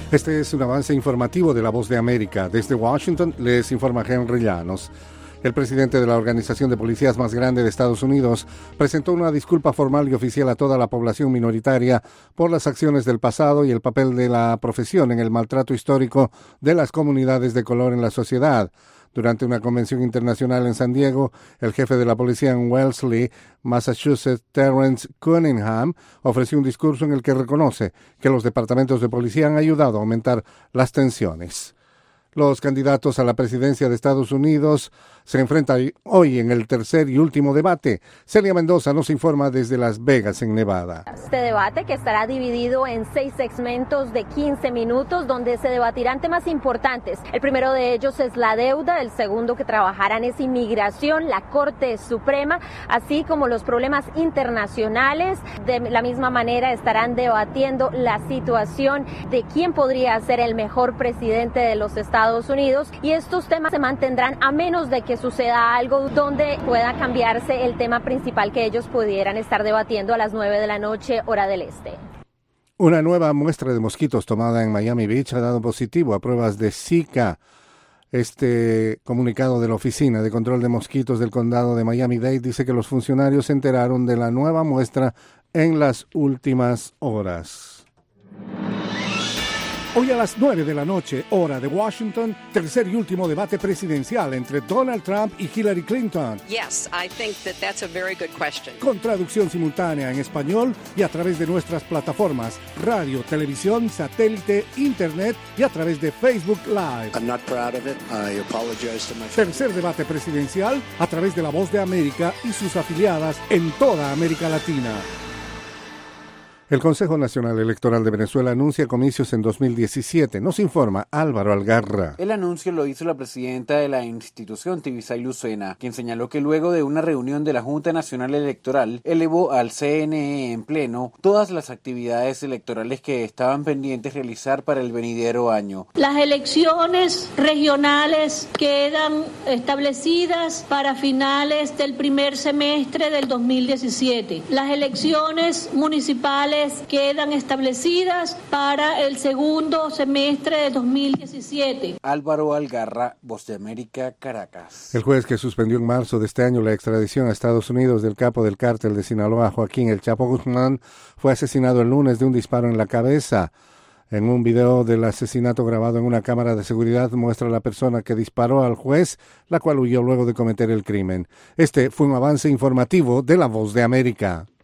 Este es un avance informativo de La Voz de América. Desde Washington les informa Henry Llanos. El presidente de la organización de policías más grande de Estados Unidos presentó una disculpa formal y oficial a toda la población minoritaria por las acciones del pasado y el papel de la profesión en el maltrato histórico de las comunidades de color en la sociedad. Durante una convención internacional en San Diego, el jefe de la policía en Wellesley, Massachusetts, Terrence Cunningham, ofreció un discurso en el que reconoce que los departamentos de policía han ayudado a aumentar las tensiones. Los candidatos a la presidencia de Estados Unidos se enfrentan hoy en el tercer y último debate. Celia Mendoza nos informa desde Las Vegas, en Nevada. Este debate, que estará dividido en 6 segmentos de 15 minutos, donde se debatirán temas importantes. El primero de ellos es la deuda, el segundo que trabajarán es inmigración, la Corte Suprema, así como los problemas internacionales. De la misma manera estarán debatiendo la situación de quién podría ser el mejor presidente de los Estados Unidos, y estos temas se mantendrán a menos de que suceda algo donde pueda cambiarse el tema principal que ellos pudieran estar debatiendo a las 9 de la noche, hora del este. Una nueva muestra de mosquitos tomada en Miami Beach ha dado positivo a pruebas de Zika. Este comunicado de la Oficina de Control de Mosquitos del Condado de Miami-Dade dice que los funcionarios se enteraron de la nueva muestra en las últimas horas. Hoy a las 9 de la noche, hora de Washington, tercer y último debate presidencial entre Donald Trump y Hillary Clinton. Yes, I think that's a very good question. Con traducción simultánea en español y a través de nuestras plataformas radio, televisión, satélite, internet y a través de Facebook Live. I'm not proud of it. I apologize to my family. Tercer debate presidencial a través de La Voz de América y sus afiliadas en toda América Latina. El Consejo Nacional Electoral de Venezuela anuncia comicios en 2017. Nos informa Álvaro Algarra. El anuncio lo hizo la presidenta de la institución, Tibisay Lucena, quien señaló que luego de una reunión de la Junta Nacional Electoral, elevó al CNE en pleno todas las actividades electorales que estaban pendientes realizar para el venidero año. Las elecciones regionales quedan establecidas para finales del primer semestre del 2017. Las elecciones municipales quedan establecidas para el segundo semestre de 2017. Álvaro Algarra, Voz de América, Caracas. El juez que suspendió en marzo de este año la extradición a Estados Unidos del capo del cártel de Sinaloa, Joaquín El Chapo Guzmán, fue asesinado el lunes de un disparo en la cabeza. En un video del asesinato grabado en una cámara de seguridad muestra a la persona que disparó al juez, la cual huyó luego de cometer el crimen. Este fue un avance informativo de La Voz de América.